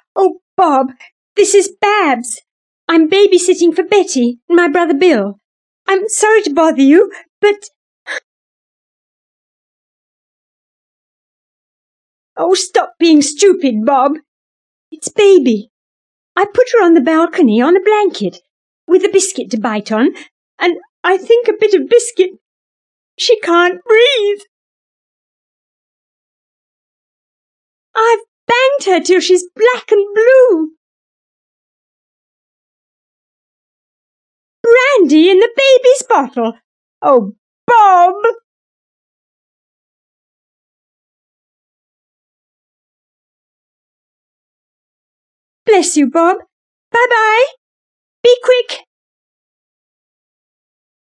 Oh, Bob, this is Babs. I'm babysitting for Betty and my brother Bill. I'm sorry to bother you, but... Oh, stop being stupid, Bob. It's Baby. I put her on the balcony on a blanket with a biscuit to bite on, and I think a bit of biscuit. She can't breathe. I've banged her till she's black and blue. Brandy in the baby's bottle. Oh, Bob! Bless you, Bob. Bye-bye. Be quick.